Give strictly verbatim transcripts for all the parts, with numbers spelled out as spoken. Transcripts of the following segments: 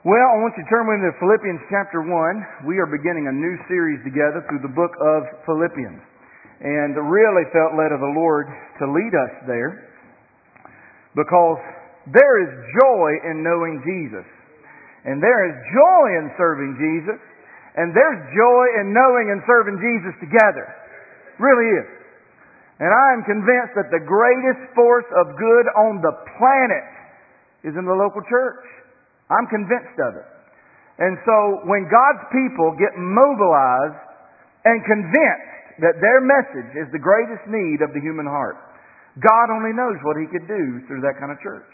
Well, I want you to turn with me to Philippians chapter one. We are beginning a new series together through the book of Philippians. And really felt led of the Lord to lead us there because there is joy in knowing Jesus. And there is joy in serving Jesus. And there's joy in knowing and serving Jesus together. Really is. And I am convinced that the greatest force of good on the planet is in the local church. I'm convinced of it. And so when God's people get mobilized and convinced that their message is the greatest need of the human heart, God only knows what He could do through that kind of church.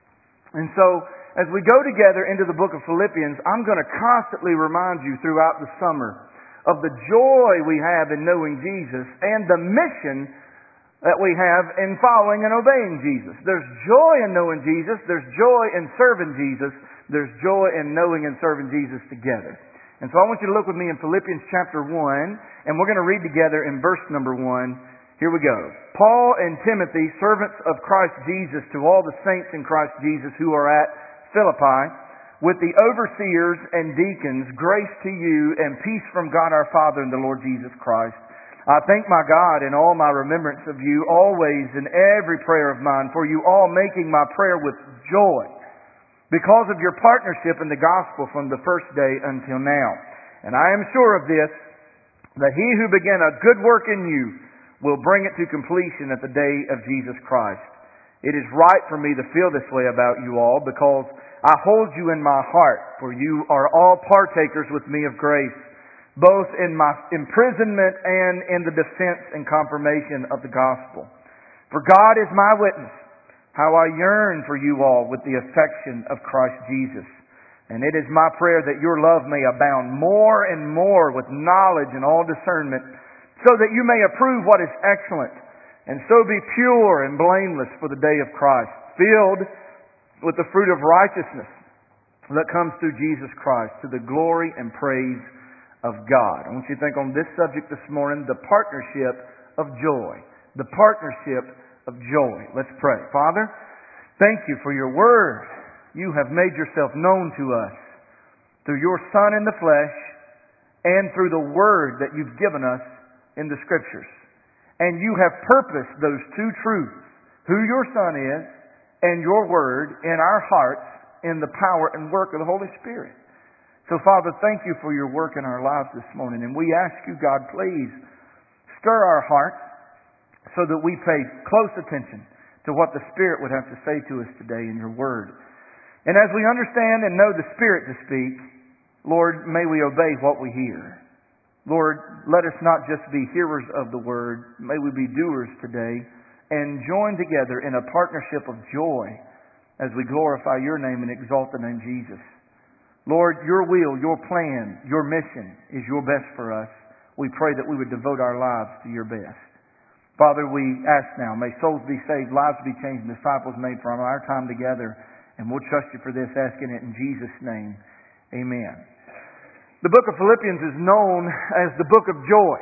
And so as we go together into the book of Philippians, I'm going to constantly remind you throughout the summer of the joy we have in knowing Jesus and the mission that we have in following and obeying Jesus. There's joy in knowing Jesus. There's joy in serving Jesus. There's joy in knowing and serving Jesus together. And so I want you to look with me in Philippians chapter one, and we're going to read together in verse number one. Here we go. Paul and Timothy, servants of Christ Jesus, to all the saints in Christ Jesus who are at Philippi, with the overseers and deacons, grace to you and peace from God our Father and the Lord Jesus Christ. I thank my God in all my remembrance of you, always in every prayer of mine, for you all making my prayer with joy, because of your partnership in the gospel from the first day until now. And I am sure of this, that he who began a good work in you will bring it to completion at the day of Jesus Christ. It is right for me to feel this way about you all, because I hold you in my heart, for you are all partakers with me of grace, both in my imprisonment and in the defense and confirmation of the gospel. For God is my witness, how I yearn for you all with the affection of Christ Jesus. And it is my prayer that your love may abound more and more with knowledge and all discernment, so that you may approve what is excellent, and so be pure and blameless for the day of Christ, filled with the fruit of righteousness that comes through Jesus Christ, to the glory and praise of God. I want you to think on this subject this morning, the partnership of joy. The partnership of joy. Let's pray. Father, thank you for your word. You have made yourself known to us through your Son in the flesh and through the word that you've given us in the Scriptures. And you have purposed those two truths, who your Son is and your word, in our hearts in the power and work of the Holy Spirit. So Father, thank you for your work in our lives this morning. And we ask you, God, please stir our hearts so that we pay close attention to what the Spirit would have to say to us today in your word. And as we understand and know the Spirit to speak, Lord, may we obey what we hear. Lord, let us not just be hearers of the word, may we be doers today and join together in a partnership of joy as we glorify your name and exalt the name Jesus. Lord, your will, your plan, your mission is your best for us. We pray that we would devote our lives to your best. Father, we ask now, may souls be saved, lives be changed, and disciples made from our time together. And we'll trust you for this, asking it in Jesus' name. Amen. The book of Philippians is known as the book of joy.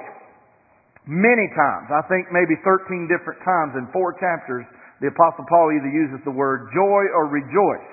Many times, I think maybe thirteen different times in four chapters, the Apostle Paul either uses the word joy or rejoice.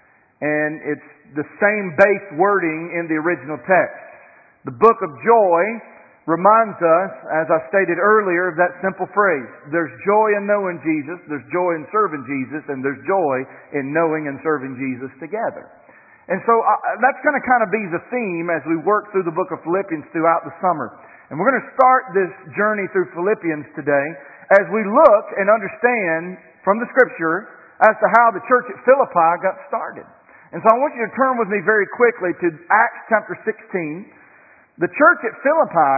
And it's the same base wording in the original text. The book of joy reminds us, as I stated earlier, of that simple phrase. There's joy in knowing Jesus, there's joy in serving Jesus, and there's joy in knowing and serving Jesus together. And so uh, that's going to kind of be the theme as we work through the book of Philippians throughout the summer. And we're going to start this journey through Philippians today as we look and understand from the Scripture as to how the church at Philippi got started. And so I want you to turn with me very quickly to Acts chapter sixteen. The church at Philippi,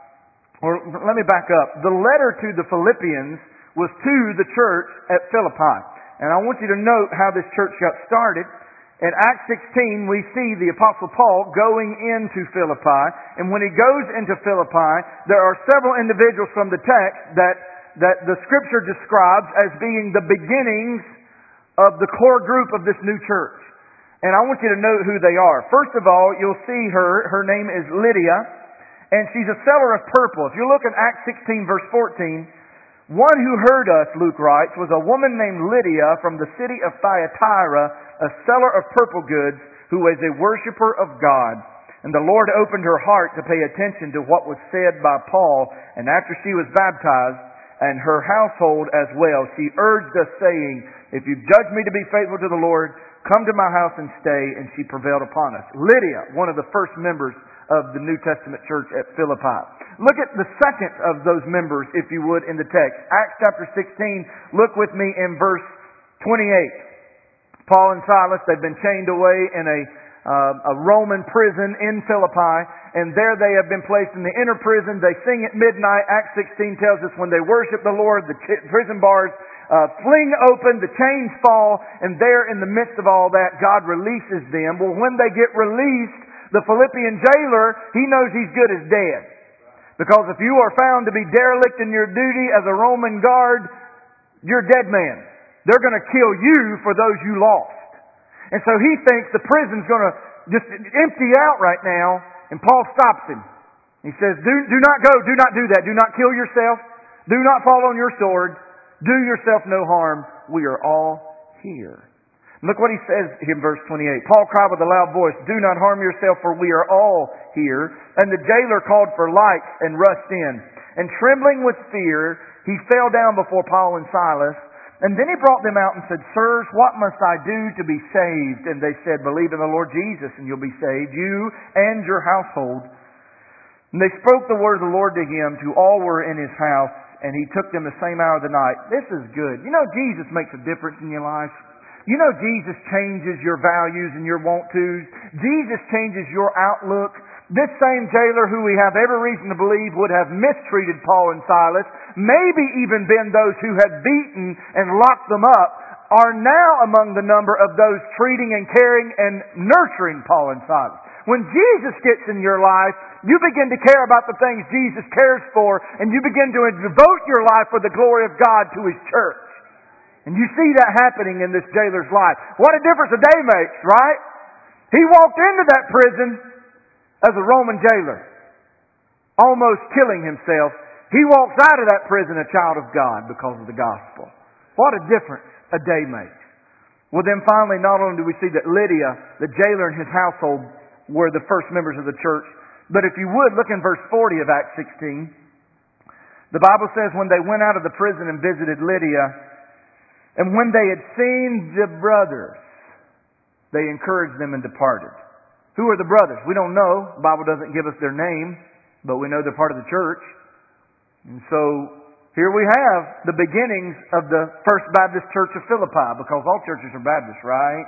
or let me back up, the letter to the Philippians was to the church at Philippi. And I want you to note how this church got started. In Acts sixteen, we see the Apostle Paul going into Philippi. And when he goes into Philippi, there are several individuals from the text that, that the Scripture describes as being the beginnings of the core group of this new church. And I want you to note who they are. First of all, you'll see her. Her name is Lydia. And she's a seller of purple. If you look in Acts sixteen, verse fourteen, one who heard us, Luke writes, was a woman named Lydia from the city of Thyatira, a seller of purple goods, who was a worshiper of God. And the Lord opened her heart to pay attention to what was said by Paul. And after she was baptized, and her household as well, she urged us, saying, if you judge me to be faithful to the Lord, come to my house and stay. And she prevailed upon us. Lydia, one of the first members of the New Testament church at Philippi. Look at the second of those members, if you would, in the text. Acts chapter sixteen, look with me in verse twenty-eight. Paul and Silas, they've been chained away in a Uh, a Roman prison in Philippi, and there they have been placed in the inner prison. They sing at midnight. Acts sixteen tells us when they worship the Lord, the ch- prison bars uh, fling open, the chains fall, and there in the midst of all that, God releases them. Well, when they get released, the Philippian jailer, he knows he's good as dead. Because if you are found to be derelict in your duty as a Roman guard, you're a dead man. They're going to kill you for those you lost. And so he thinks the prison's going to just empty out right now, and Paul stops him. He says, do, do not go, do not do that, do not kill yourself, do not fall on your sword, do yourself no harm, we are all here. Look what he says in verse twenty-eight. Paul cried with a loud voice, do not harm yourself, for we are all here. And the jailer called for lights and rushed in. And trembling with fear, he fell down before Paul and Silas. And then he brought them out and said, sirs, what must I do to be saved? And they said, believe in the Lord Jesus and you'll be saved, you and your household. And they spoke the word of the Lord to him, to all who were in his house, and he took them the same hour of the night. This is good. You know, Jesus makes a difference in your life. You know, Jesus changes your values and your want-tos. Jesus changes your outlook. This same jailer who we have every reason to believe would have mistreated Paul and Silas, maybe even been those who had beaten and locked them up, are now among the number of those treating and caring and nurturing Paul and Silas. When Jesus gets in your life, you begin to care about the things Jesus cares for, and you begin to devote your life for the glory of God to His church. And you see that happening in this jailer's life. What a difference a day makes, right? He walked into that prison as a Roman jailer, almost killing himself. He walks out of that prison a child of God because of the gospel. What a difference a day makes. Well, then finally, not only do we see that Lydia, the jailer and his household, were the first members of the church, but if you would, look in verse forty of Acts sixteen. The Bible says, when they went out of the prison and visited Lydia, and when they had seen the brothers, they encouraged them and departed. Who are the brothers? We don't know. The Bible doesn't give us their name, but we know they're part of the church. And so here we have the beginnings of the First Baptist Church of Philippi, because all churches are Baptist, right?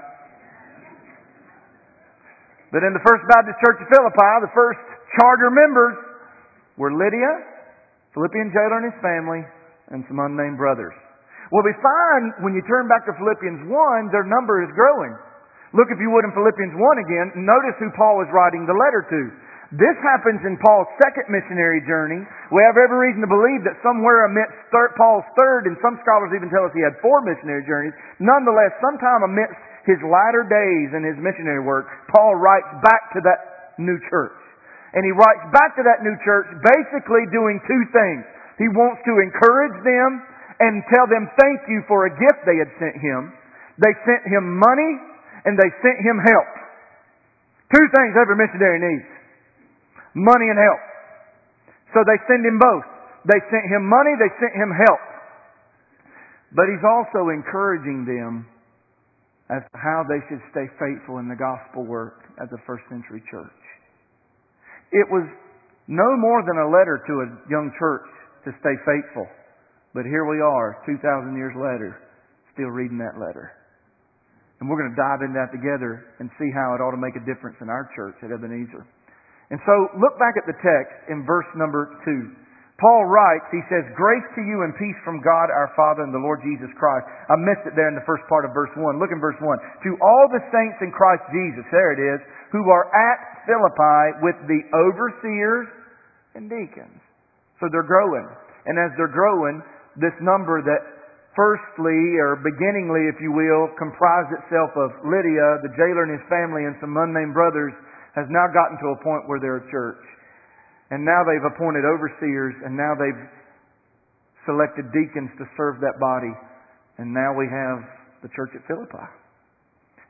But in the First Baptist Church of Philippi, the first charter members were Lydia, Philippian jailer and his family, and some unnamed brothers. Well, we find when you turn back to Philippians one, their number is growing. Look, if you would, in Philippians one again, notice who Paul is writing the letter to. This happens in Paul's second missionary journey. We have every reason to believe that somewhere amidst third, Paul's third, and some scholars even tell us he had four missionary journeys. Nonetheless, sometime amidst his latter days in his missionary work, Paul writes back to that new church. And he writes back to that new church basically doing two things. He wants to encourage them and tell them thank you for a gift they had sent him. They sent him money and they sent him help. Two things every missionary needs. Money and help. So they send him both. They sent him money, they sent him help. But he's also encouraging them as to how they should stay faithful in the gospel work as a first century church. It was no more than a letter to a young church to stay faithful. But here we are, two thousand years later, still reading that letter. And we're going to dive into that together and see how it ought to make a difference in our church at Ebenezer. And so, look back at the text in verse number two. Paul writes, he says, grace to you and peace from God our Father and the Lord Jesus Christ. I missed it there in the first part of verse one. Look in verse one. To all the saints in Christ Jesus, there it is, who are at Philippi with the overseers and deacons. So they're growing. And as they're growing, this number that firstly, or beginningly, if you will, comprised itself of Lydia, the jailer and his family, and some unnamed brothers, has now gotten to a point where they're a church. And now they've appointed overseers, and now they've selected deacons to serve that body. And now we have the church at Philippi.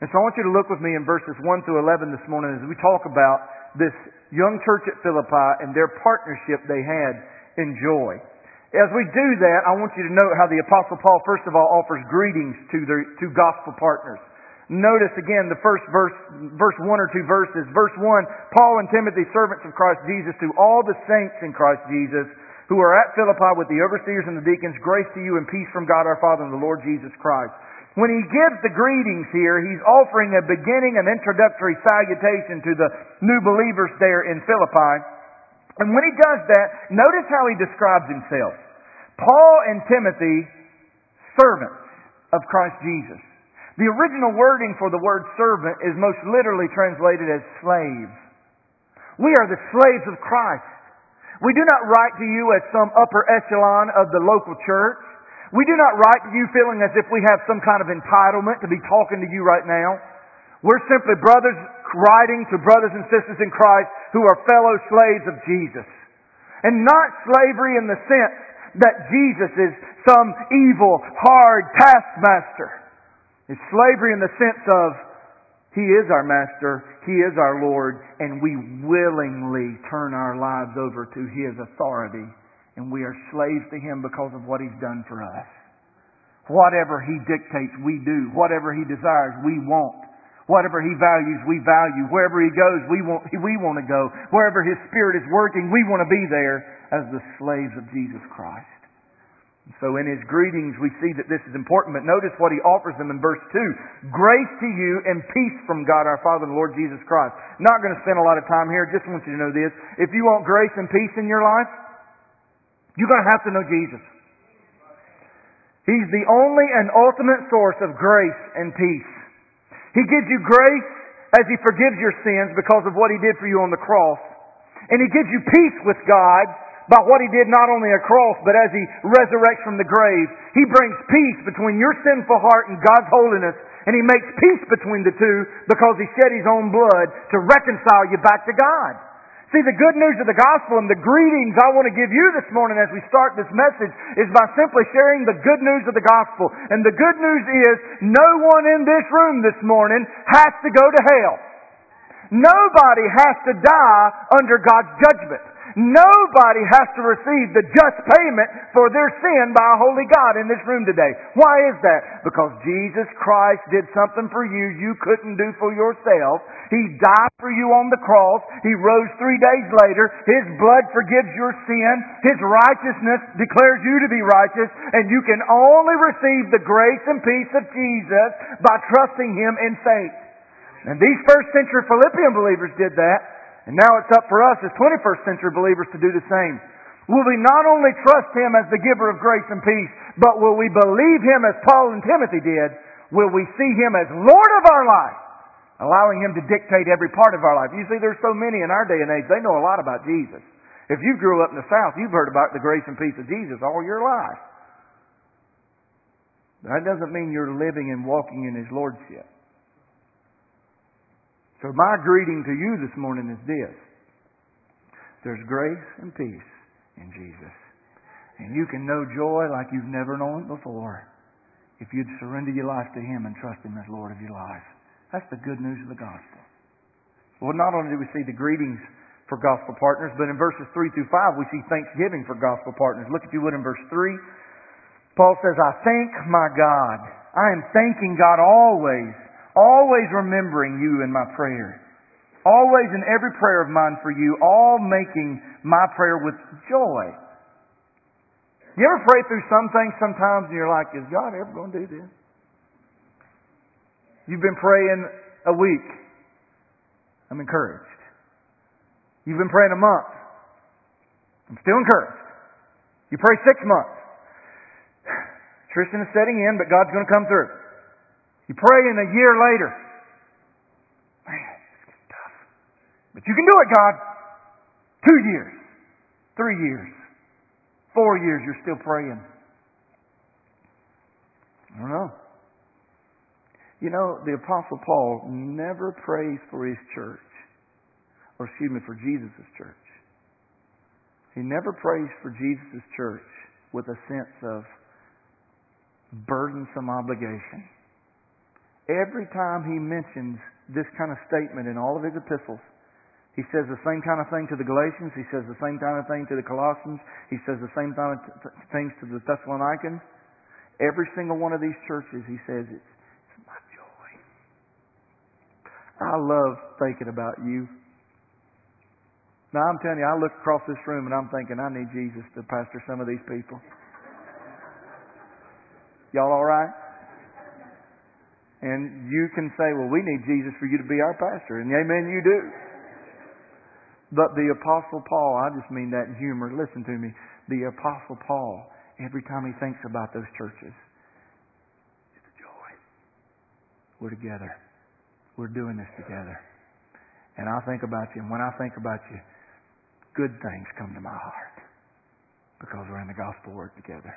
And so I want you to look with me in verses one through eleven this morning as we talk about this young church at Philippi and their partnership they had in joy. As we do that, I want you to note how the Apostle Paul, first of all, offers greetings to their to gospel partners. Notice again the first verse, verse one or two verses. Verse one, Paul and Timothy, servants of Christ Jesus, to all the saints in Christ Jesus who are at Philippi with the overseers and the deacons, grace to you and peace from God our Father and the Lord Jesus Christ. When he gives the greetings here, he's offering a beginning, an introductory salutation to the new believers there in Philippi. And when he does that, notice how he describes himself. Paul and Timothy, servants of Christ Jesus. The original wording for the word servant is most literally translated as slave. We are the slaves of Christ. We do not write to you as some upper echelon of the local church. We do not write to you feeling as if we have some kind of entitlement to be talking to you right now. We're simply brothers writing to brothers and sisters in Christ who are fellow slaves of Jesus. And not slavery in the sense that Jesus is some evil, hard taskmaster. It's slavery in the sense of He is our Master, He is our Lord, and we willingly turn our lives over to His authority. And we are slaves to Him because of what He's done for us. Whatever He dictates, we do. Whatever He desires, we want. Whatever He values, we value. Wherever He goes, we want, we want to go. Wherever His Spirit is working, we want to be there as the slaves of Jesus Christ. So in his greetings we see that this is important, but notice what he offers them in verse two. Grace to you and peace from God our Father and the Lord Jesus Christ. Not going to spend a lot of time here, just want you to know this. If you want grace and peace in your life, you're going to have to know Jesus. He's the only and ultimate source of grace and peace. He gives you grace as He forgives your sins because of what He did for you on the cross. And He gives you peace with God by what He did not only on the cross, but as He resurrects from the grave. He brings peace between your sinful heart and God's holiness, and He makes peace between the two because He shed His own blood to reconcile you back to God. See, the good news of the gospel and the greetings I want to give you this morning as we start this message is by simply sharing the good news of the gospel. And the good news is no one in this room this morning has to go to hell. Nobody has to die under God's judgment. Nobody has to receive the just payment for their sin by a holy God in this room today. Why is that? Because Jesus Christ did something for you you couldn't do for yourself. He died for you on the cross. He rose three days later. His blood forgives your sin. His righteousness declares you to be righteous. And you can only receive the grace and peace of Jesus by trusting Him in faith. And these first century Philippian believers did that. And now it's up for us as twenty-first century believers to do the same. Will we not only trust Him as the giver of grace and peace, but will we believe Him as Paul and Timothy did? Will we see Him as Lord of our life, allowing Him to dictate every part of our life? You see, there's so many in our day and age, they know a lot about Jesus. If you grew up in the South, you've heard about the grace and peace of Jesus all your life. That doesn't mean you're living and walking in His Lordship. So my greeting to you this morning is this. There's grace and peace in Jesus. And you can know joy like you've never known it before if you'd surrender your life to Him and trust Him as Lord of your life. That's the good news of the gospel. Well, not only do we see the greetings for gospel partners, but in verses three through five we see thanksgiving for gospel partners. Look if you would in verse three. Paul says, I thank my God. I am thanking God always. Always remembering you in my prayer. Always in every prayer of mine for you, all making my prayer with joy. You ever pray through some things sometimes and you're like, is God ever going to do this? You've been praying a week. I'm encouraged. You've been praying a month. I'm still encouraged. You pray six months. Attrition is setting in, but God's going to come through. You pray in a year later. Man, this gets tough. But you can do it, God. Two years. Three years. Four years, you're still praying. I don't know. You know, the Apostle Paul never prays for his church. Or excuse me, for Jesus' church. He never prays for Jesus' church with a sense of burdensome obligation. every time he mentions this kind of statement in all of his epistles, he says the same kind of thing to the Galatians. He says the same kind of thing to the Colossians. He says the same kind of t- things to the Thessalonians. Every single one of these churches, he says, it's, it's my joy. I love thinking about you. Now, I'm telling you, I look across this room and I'm thinking, I need Jesus to pastor some of these people. Y'all all right? And you can say, well, we need Jesus for you to be our pastor. And amen, you do. But the Apostle Paul, I just mean that in humor. Listen to me. The Apostle Paul, every time he thinks about those churches, it's a joy. We're together. We're doing this together. And I think about you. And when I think about you, good things come to my heart because we're in the gospel work together.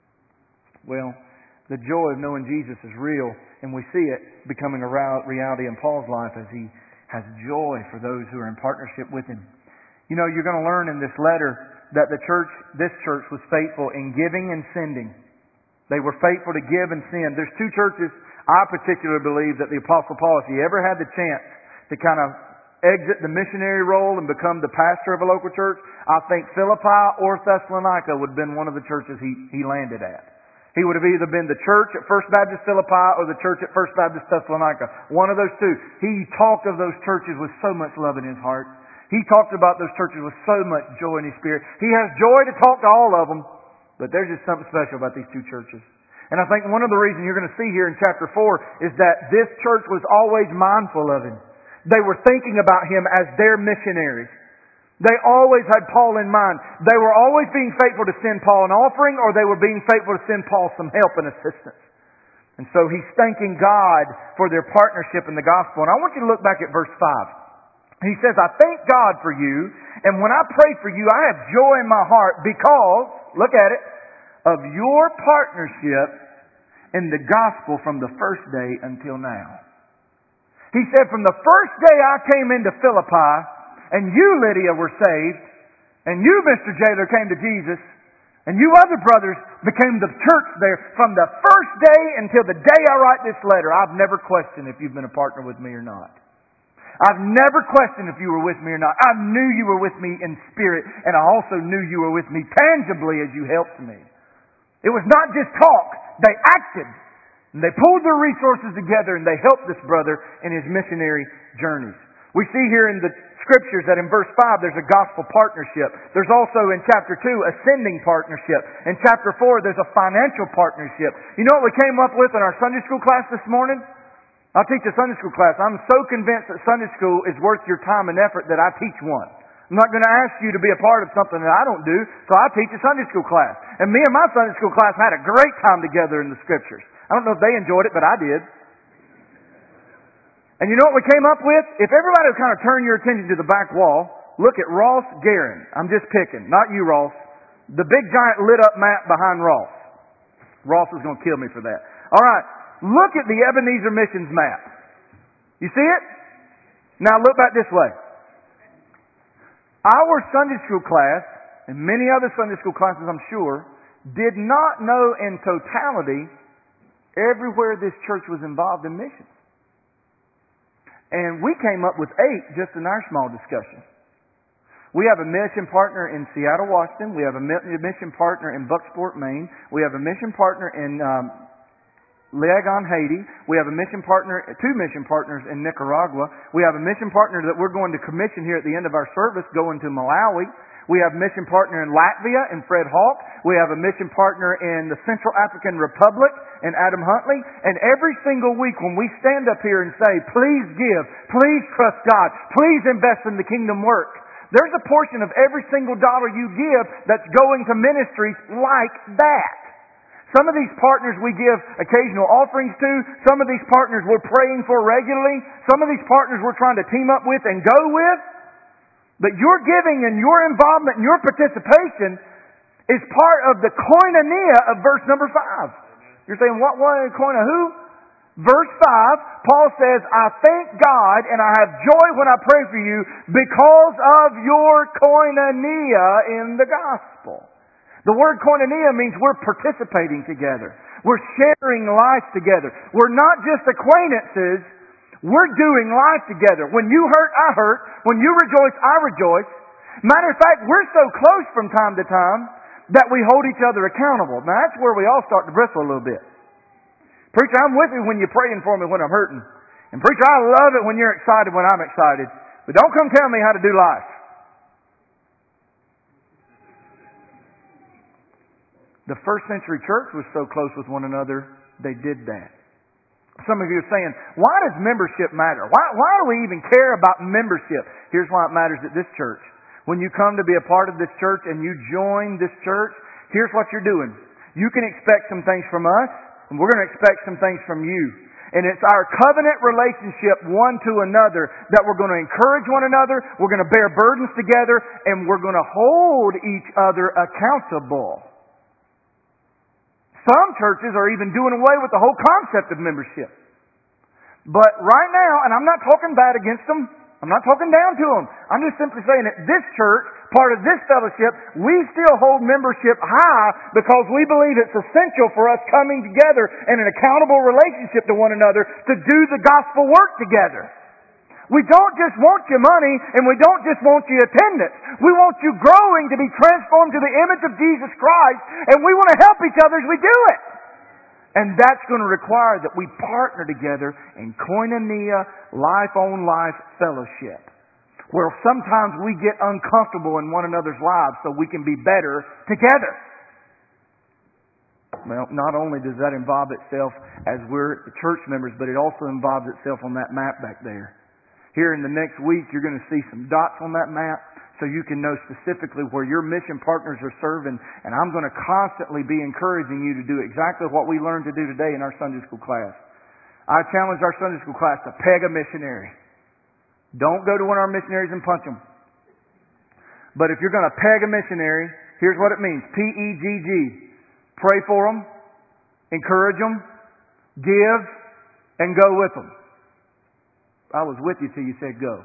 Well, the joy of knowing Jesus is real, and we see it becoming a reality in Paul's life as he has joy for those who are in partnership with him. You know, you're going to learn in this letter that the church, this church was faithful in giving and sending. They were faithful to give and send. There's two churches I particularly believe that the Apostle Paul, if he ever had the chance to kind of exit the missionary role and become the pastor of a local church, I think Philippi or Thessalonica would have been one of the churches he, he landed at. He would have either been the church at First Baptist Philippi or the church at First Baptist Thessalonica. One of those two. He talked of those churches with so much love in his heart. He talked about those churches with so much joy in his spirit. He has joy to talk to all of them, but there's just something special about these two churches. And I think one of the reasons you're going to see here in chapter four is that this church was always mindful of him. They were thinking about him as their missionaries. They always had Paul in mind. They were always being faithful to send Paul an offering, or they were being faithful to send Paul some help and assistance. And so he's thanking God for their partnership in the gospel. And I want you to look back at verse five. He says, I thank God for you, and when I pray for you, I have joy in my heart because, look at it, of your partnership in the gospel from the first day until now. He said, from the first day I came into Philippi, and you, Lydia, were saved, and you, Mister Jailer, came to Jesus, and you other brothers became the church there. From the first day until the day I write this letter, I've never questioned if you've been a partner with me or not. I've never questioned if you were with me or not. I knew you were with me in spirit, and I also knew you were with me tangibly as you helped me. It was not just talk. They acted. And they pulled their resources together and they helped this brother in his missionary journeys. We see here in the Scriptures that in verse five there's a gospel partnership. There's also in chapter two a sending partnership. In chapter four there's a financial partnership. You know what we came up with in our Sunday school class this morning? I'll teach a Sunday school class. I'm so convinced that Sunday school is worth your time and effort that I teach one. I'm not going to ask you to be a part of something that I don't do, so I teach a Sunday school class. And me and my Sunday school class had a great time together in the Scriptures. I don't know if they enjoyed it, but I did. And you know what we came up with? If everybody would kind of turn your attention to the back wall, look at Ross Guerin. I'm just picking, not you, Ross. The big giant lit up map behind Ross. Ross is going to kill me for that. All right, look at the Ebenezer Missions map. You see it? Now look back this way. Our Sunday school class, and many other Sunday school classes I'm sure, did not know in totality everywhere this church was involved in missions. And we came up with eight just in our small discussion. We have a mission partner in Seattle, Washington. We have a mission partner in Bucksport, Maine. We have a mission partner in um, Legon, Haiti. We have a mission partner, two mission partners in Nicaragua. We have a mission partner that we're going to commission here at the end of our service going to Malawi. We have a mission partner in Latvia in Fred Hawk. We have a mission partner in the Central African Republic in Adam Huntley. And every single week when we stand up here and say, please give, please trust God, please invest in the kingdom work, there's a portion of every single dollar you give that's going to ministries like that. Some of these partners we give occasional offerings to. Some of these partners we're praying for regularly. Some of these partners we're trying to team up with and go with. But your giving and your involvement and your participation is part of the koinonia of verse number five. You're saying, what, what, koina who? Verse five, Paul says, I thank God and I have joy when I pray for you because of your koinonia in the gospel. The word koinonia means we're participating together. We're sharing life together. We're not just acquaintances. We're doing life together. When you hurt, I hurt. When you rejoice, I rejoice. Matter of fact, we're so close from time to time that we hold each other accountable. Now that's where we all start to bristle a little bit. Preacher, I'm with you when you're praying for me when I'm hurting. And preacher, I love it when you're excited when I'm excited. But don't come tell me how to do life. The first century church was so close with one another, they did that. Some of you are saying, why does membership matter? Why, why do we even care about membership? Here's why it matters at this church. When you come to be a part of this church and you join this church, here's what you're doing. You can expect some things from us, and we're going to expect some things from you. And it's our covenant relationship one to another that we're going to encourage one another, we're going to bear burdens together, and we're going to hold each other accountable. Some churches are even doing away with the whole concept of membership. But right now, and I'm not talking bad against them, I'm not talking down to them. I'm just simply saying that this church, part of this fellowship, we still hold membership high because we believe it's essential for us coming together in an accountable relationship to one another to do the gospel work together. We don't just want your money and we don't just want your attendance. We want you growing to be transformed to the image of Jesus Christ, and we want to help each other as we do it. And that's going to require that we partner together in koinonia, life-on-life fellowship, where sometimes we get uncomfortable in one another's lives so we can be better together. Well, not only does that involve itself as we're church members, but it also involves itself on that map back there. Here in the next week, you're going to see some dots on that map so you can know specifically where your mission partners are serving. And I'm going to constantly be encouraging you to do exactly what we learned to do today in our Sunday school class. I challenged our Sunday school class to peg a missionary. Don't go to one of our missionaries and punch them. But if you're going to peg a missionary, here's what it means. P E G G. Pray for them, encourage them, give, and go with them. I was with you till you said go.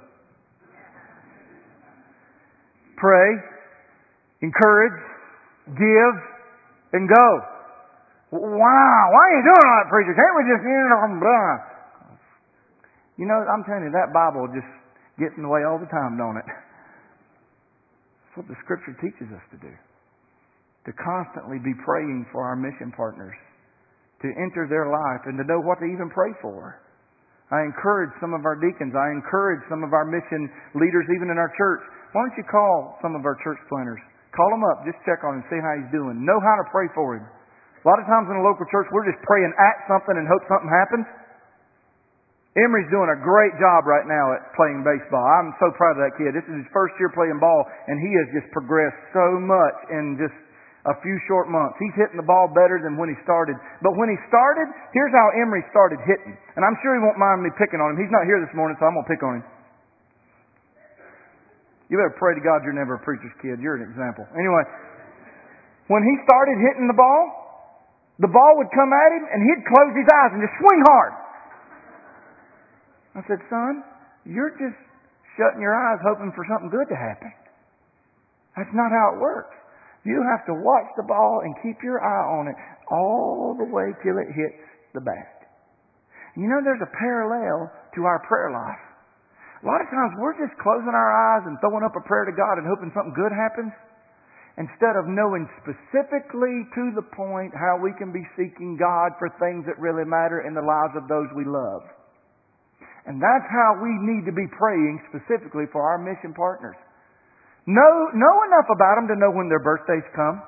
Pray, encourage, give, and go. Wow, why are you doing all that, preacher? Can't we just, you know, blah. You know, I'm telling you, that Bible just gets in the way all the time, don't it? That's what the Scripture teaches us to do. To constantly be praying for our mission partners. To enter their life and to know what to even pray for. I encourage some of our deacons. I encourage some of our mission leaders even in our church. Why don't you call some of our church planners? Call them up. Just check on him. See how he's doing. Know how to pray for him. A lot of times in a local church, we're just praying at something and hope something happens. Emery's doing a great job right now at playing baseball. I'm so proud of that kid. This is his first year playing ball, and he has just progressed so much in just a few short months. He's hitting the ball better than when he started. But when he started, here's how Emery started hitting. And I'm sure he won't mind me picking on him. He's not here this morning, so I'm going to pick on him. You better pray to God you're never a preacher's kid. You're an example. Anyway, when he started hitting the ball, the ball would come at him and he'd close his eyes and just swing hard. I said, son, you're just shutting your eyes hoping for something good to happen. That's not how it works. You have to watch the ball and keep your eye on it all the way till it hits the bat. You know, there's a parallel to our prayer life. A lot of times we're just closing our eyes and throwing up a prayer to God and hoping something good happens, instead of knowing specifically to the point how we can be seeking God for things that really matter in the lives of those we love. And that's how we need to be praying specifically for our mission partners. Know, know enough about them to know when their birthdays come.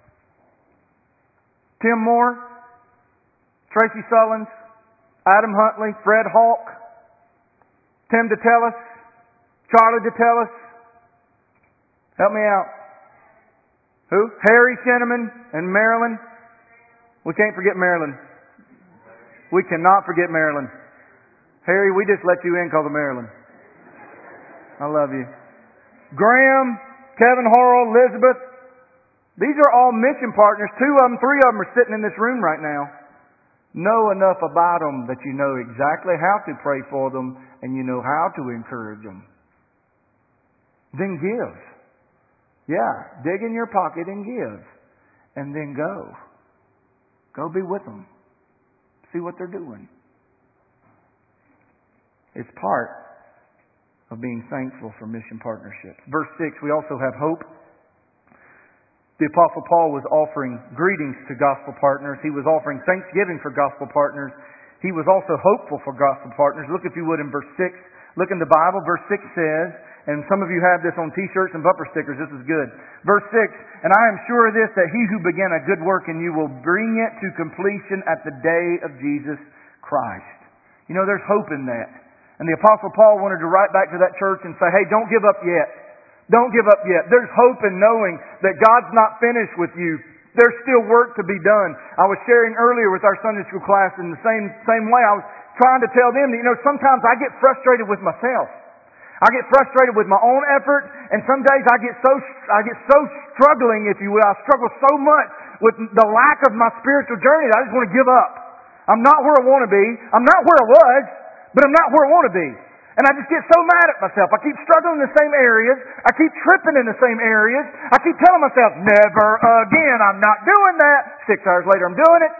Tim Moore, Tracy Sullins, Adam Huntley, Fred Hawk, Tim DeTellis, Charlie DeTellis. Help me out. Who? Harry Cinnamon and Marilyn. We can't forget Marilyn. We cannot forget Marilyn. Harry, we just let you in because of Marilyn. I love you. Graham, Kevin Horrell, Elizabeth. These are all mission partners. Two of them, three of them are sitting in this room right now. Know enough about them that you know exactly how to pray for them and you know how to encourage them. Then give. Yeah, dig in your pocket and give. And then go. Go be with them. See what they're doing. It's part of being thankful for mission partnerships. Verse six, we also have hope. The Apostle Paul was offering greetings to gospel partners. He was offering thanksgiving for gospel partners. He was also hopeful for gospel partners. Look, if you would, in verse six. Look in the Bible. Verse six says, and some of you have this on t-shirts and bumper stickers. This is good. Verse six, and I am sure of this, that he who began a good work in you will bring it to completion at the day of Jesus Christ. You know, there's hope in that. And the Apostle Paul wanted to write back to that church and say, hey, don't give up yet. Don't give up yet. There's hope in knowing that God's not finished with you. There's still work to be done. I was sharing earlier with our Sunday school class in the same same way. I was trying to tell them that, you know, sometimes I get frustrated with myself. I get frustrated with my own effort, and some days I get so I get so struggling, if you will. I struggle so much with the lack of my spiritual journey that I just want to give up. I'm not where I want to be. I'm not where I was, but I'm not where I want to be. And I just get so mad at myself. I keep struggling in the same areas. I keep tripping in the same areas. I keep telling myself, never again. I'm not doing that. Six hours later, I'm doing it.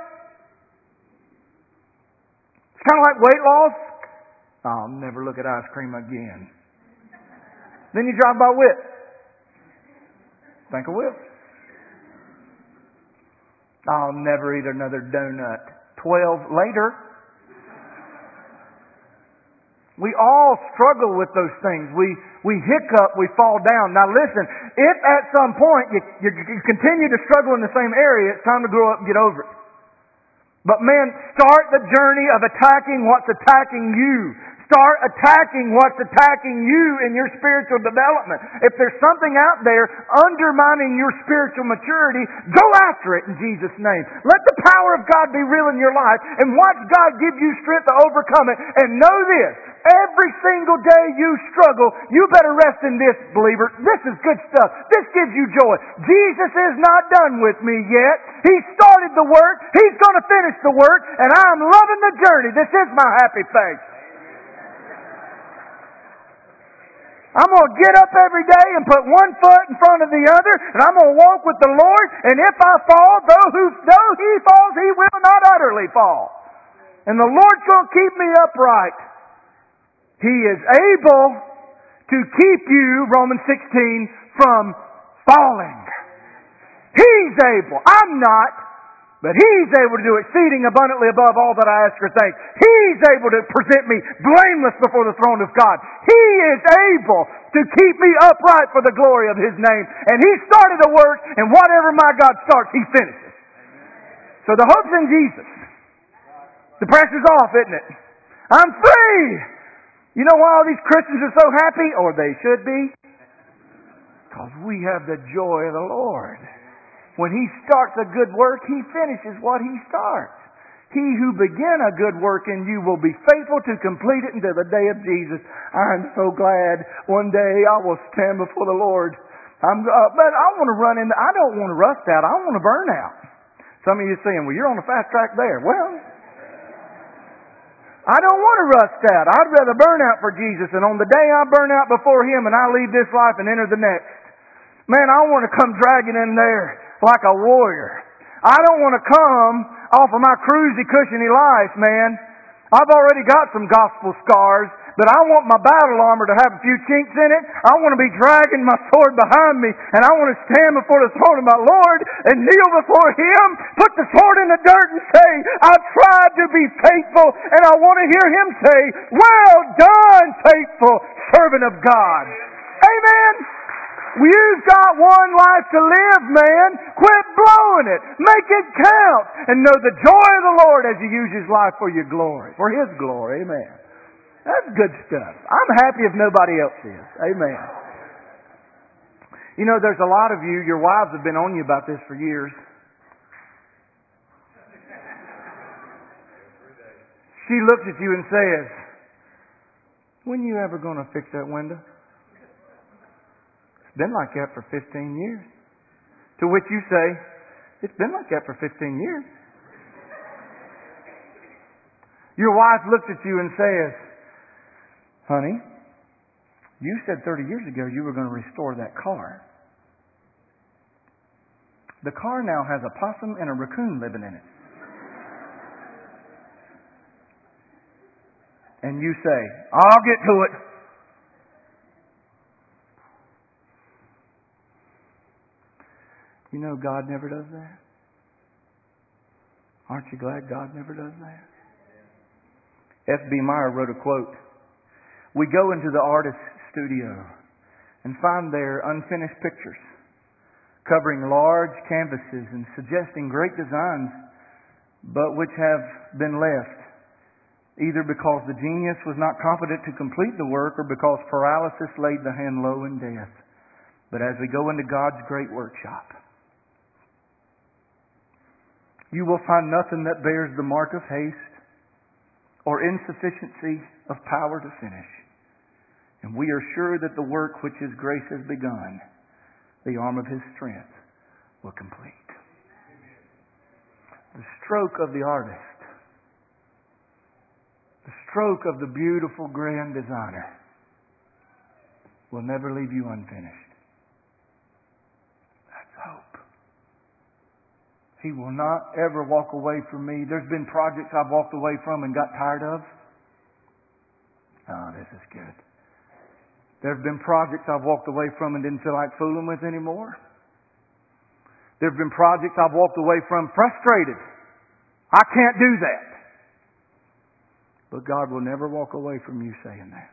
It's kind of like weight loss. I'll never look at ice cream again. Then you drive by Whip. Think of Whip. I'll never eat another donut. Twelve later. We all struggle with those things. We we hiccup, we fall down. Now listen, if at some point you, you, you continue to struggle in the same area, it's time to grow up and get over it. But man, start the journey of attacking what's attacking you. Start attacking what's attacking you in your spiritual development. If there's something out there undermining your spiritual maturity, go after it in Jesus' name. Let the power of God be real in your life and watch God give you strength to overcome it. And know this, every single day you struggle, you better rest in this, believer. This is good stuff. This gives you joy. Jesus is not done with me yet. He started the work. He's going to finish the work. And I'm loving the journey. This is my happy face. I'm going to get up every day and put one foot in front of the other, and I'm going to walk with the Lord, and if I fall, though, who, though He falls, He will not utterly fall. And the Lord's going to keep me upright. He is able to keep you, Romans sixteen, from falling. He's able. I'm not. But He's able to do exceeding abundantly above all that I ask or think. He's able to present me blameless before the throne of God. He is able to keep me upright for the glory of His name. And He started a work, and whatever my God starts, He finishes. So the hope's in Jesus. The pressure's off, isn't it? I'm free! You know why all these Christians are so happy? Or they should be? Because we have the joy of the Lord. When He starts a good work, He finishes what He starts. He who began a good work in you will be faithful to complete it until the day of Jesus. I'm so glad one day I will stand before the Lord. I'm, uh, but I want to run in. I don't want to rust out. I want to burn out. Some of you are saying, well, you're on the fast track there. Well, I don't want to rust out. I'd rather burn out for Jesus. And on the day I burn out before Him and I leave this life and enter the next, man, I want to come dragging in there like a warrior. I don't want to come off of my cruisy, cushiony life, man. I've already got some gospel scars, but I want my battle armor to have a few chinks in it. I want to be dragging my sword behind me, and I want to stand before the throne of my Lord and kneel before Him, put the sword in the dirt and say, I've tried to be faithful, and I want to hear Him say, well done, faithful servant of God. Amen. You've got one life to live, man. Quit blowing it. Make it count. And know the joy of the Lord as you use His life for your glory. For His glory. Amen. That's good stuff. I'm happy if nobody else is. Amen. You know, there's a lot of you, your wives have been on you about this for years. She looks at you and says, when are you ever going to fix that window? Been like that for fifteen years. To which you say, it's been like that for fifteen years. Your wife looks at you and says, honey, you said thirty years ago you were going to restore that car. The car now has a possum and a raccoon living in it. and you say, I'll get to it. You know God never does that? Aren't you glad God never does that? F B Meyer wrote a quote. We go into the artist's studio and find there unfinished pictures covering large canvases and suggesting great designs, but which have been left either because the genius was not competent to complete the work or because paralysis laid the hand low in death. But as we go into God's great workshop, you will find nothing that bears the mark of haste or insufficiency of power to finish. And we are sure that the work which His grace has begun, the arm of His strength will complete. The stroke of the artist, the stroke of the beautiful grand designer will never leave you unfinished. That's hope. He will not ever walk away from me. There's been projects I've walked away from and got tired of. Oh, this is good. There have been projects I've walked away from and didn't feel like fooling with anymore. There have been projects I've walked away from frustrated. I can't do that. But God will never walk away from you saying that.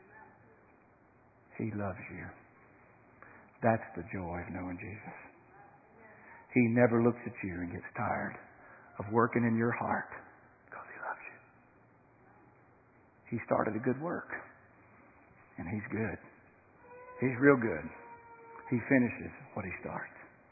He loves you. That's the joy of knowing Jesus. He never looks at you and gets tired of working in your heart because He loves you. He started a good work. And He's good. He's real good. He finishes what He starts.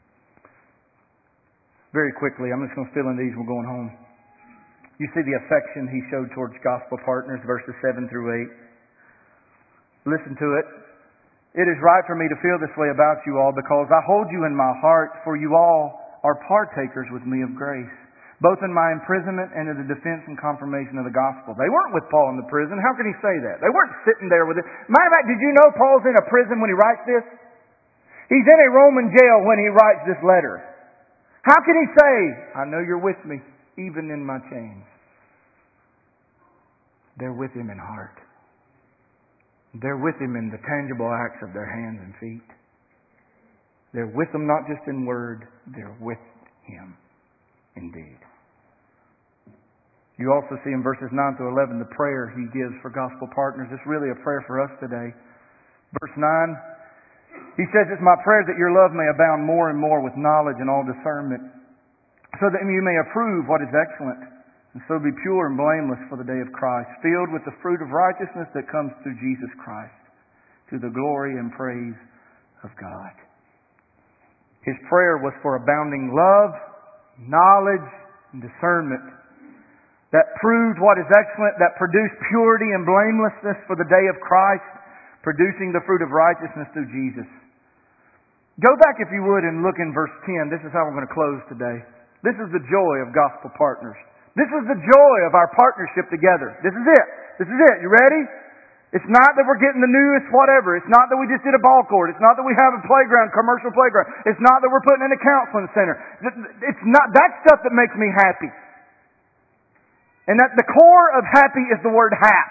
Very quickly, I'm just going to fill in these. We're going home. You see the affection He showed towards gospel partners, verses seven through eight. Listen to it. It is right for me to feel this way about you all because I hold you in my heart, for you all are partakers with me of grace, both in my imprisonment and in the defense and confirmation of the gospel. They weren't with Paul in the prison. How can he say that? They weren't sitting there with it. Matter of fact, did you know Paul's in a prison when he writes this? He's in a Roman jail when he writes this letter. How can he say, I know you're with me, even in my chains? They're with him in heart. They're with him in the tangible acts of their hands and feet. They're with him not just in word, they're with him indeed. You also see in verses nine through eleven the prayer he gives for gospel partners. It's really a prayer for us today. Verse nine, he says, it's my prayer that your love may abound more and more with knowledge and all discernment, so that you may approve what is excellent, and so be pure and blameless for the day of Christ, filled with the fruit of righteousness that comes through Jesus Christ, to the glory and praise of God. His prayer was for abounding love, knowledge, and discernment that proved what is excellent, that produced purity and blamelessness for the day of Christ, producing the fruit of righteousness through Jesus. Go back, if you would, and look in verse ten. This is how we're going to close today. This is the joy of gospel partners. This is the joy of our partnership together. This is it. This is it. You ready? It's not that we're getting the newest whatever. It's not that we just did a ball court. It's not that we have a playground, commercial playground. It's not that we're putting in a counseling center. It's not that stuff that makes me happy. And that the core of happy is the word hap.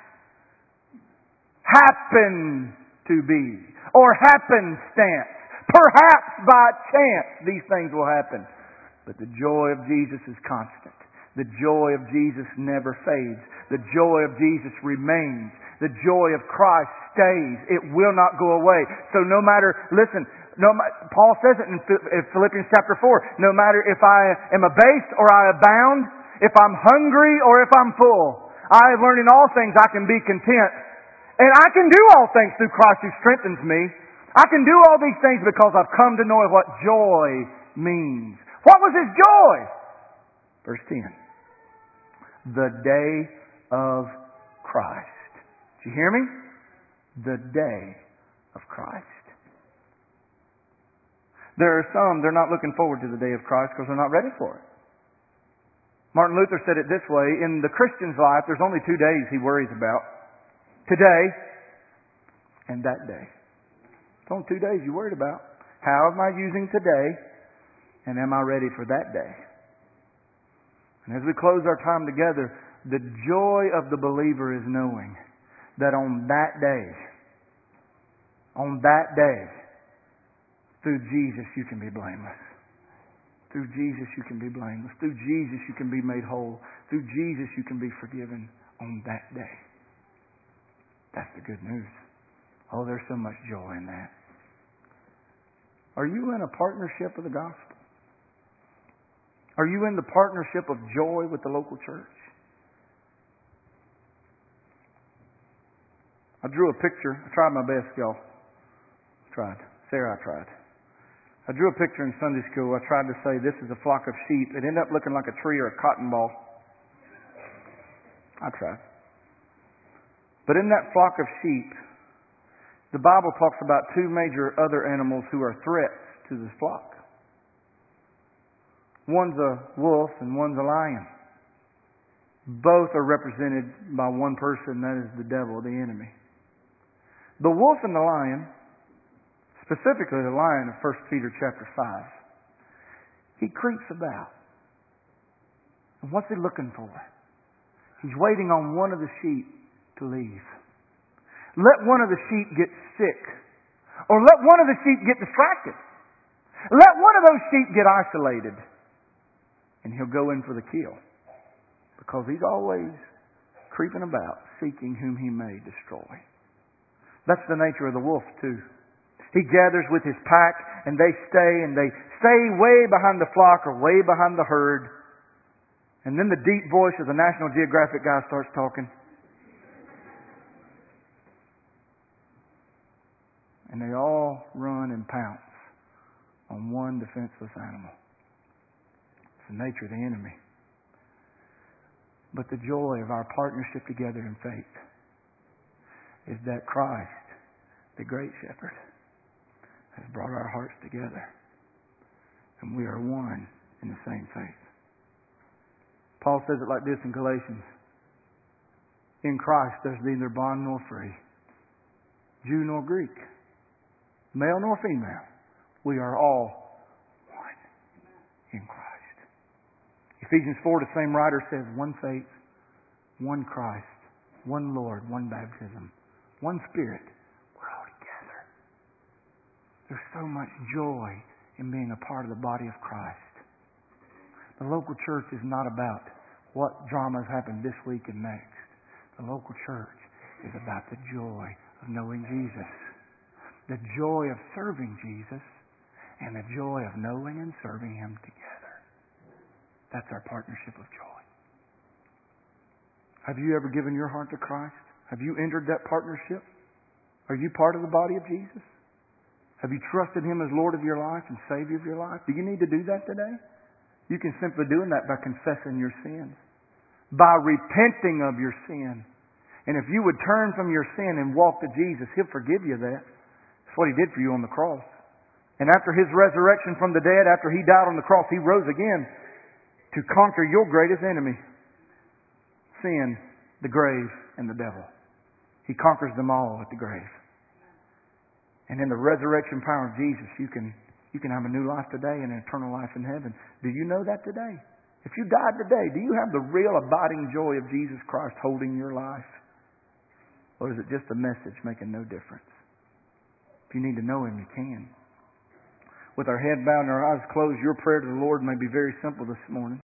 Happen to be. Or happenstance. Perhaps by chance these things will happen. But the joy of Jesus is constant. The joy of Jesus never fades. The joy of Jesus remains. The joy of Christ stays. It will not go away. So no matter, listen, no, Paul says it in Philippians chapter four, no matter if I am abased or I abound, if I'm hungry or if I'm full, I have learned in all things I can be content. And I can do all things through Christ who strengthens me. I can do all these things because I've come to know what joy means. What was his joy? Verse ten. The day of Christ. Did you hear me? The day of Christ. There are some, they're not looking forward to the day of Christ because they're not ready for it. Martin Luther said it this way, in the Christian's life, there's only two days he worries about. Today and that day. It's only two days you're worried about. How am I using today and am I ready for that day? And as we close our time together, The joy of the believer is knowing that on that day, on that day, through Jesus you can be blameless. Through Jesus you can be blameless. Through Jesus you can be made whole. Through Jesus you can be forgiven on that day. That's the good news. Oh, there's so much joy in that. Are you in a partnership with the gospel? Are you in the partnership of joy with the local church? I drew a picture. I tried my best, y'all. Tried. Sarah, I tried. I drew a picture in Sunday school. I tried to say this is a flock of sheep. It ended up looking like a tree or a cotton ball. I tried. But in that flock of sheep, the Bible talks about two major other animals who are threats to this flock. One's a wolf and one's a lion. Both are represented by one person, that is the devil, the enemy. The wolf and the lion, specifically the lion of First Peter chapter five, he creeps about. And what's he looking for? He's waiting on one of the sheep to leave. Let one of the sheep get sick. Or let one of the sheep get distracted. Let one of those sheep get isolated. And he'll go in for the kill. Because he's always creeping about, seeking whom he may destroy. That's the nature of the wolf too. He gathers with his pack and they stay and they stay way behind the flock or way behind the herd. And then the deep voice of the National Geographic guy starts talking. And they all run and pounce on one defenseless animal. It's the nature of the enemy. But the joy of our partnership together in faith is that Christ, the great shepherd, has brought our hearts together. And we are one in the same faith. Paul says it like this in Galatians. In Christ there's neither bond nor free, Jew nor Greek, male nor female. We are all one in Christ. Ephesians four, the same writer says, one faith, one Christ, one Lord, one baptism, one Spirit. We're all together. There's so much joy in being a part of the body of Christ. The local church is not about what dramas happened this week and next. The local church is about the joy of knowing Jesus, the joy of serving Jesus, and the joy of knowing and serving Him together. That's our partnership of joy. Have you ever given your heart to Christ? Have you entered that partnership? Are you part of the body of Jesus? Have you trusted Him as Lord of your life and Savior of your life? Do you need to do that today? You can simply do that by confessing your sins, by repenting of your sin. And if you would turn from your sin and walk to Jesus, He'll forgive you that. That's what He did for you on the cross. And after His resurrection from the dead, after He died on the cross, He rose again to conquer your greatest enemy, sin, the grave, and the devil. He conquers them all at the grave. And in the resurrection power of Jesus, you can you can have a new life today and an eternal life in heaven. Do you know that today? If you died today, do you have the real abiding joy of Jesus Christ holding your life? Or is it just a message making no difference? If you need to know Him, you can. With our head bowed and our eyes closed, your prayer to the Lord may be very simple this morning.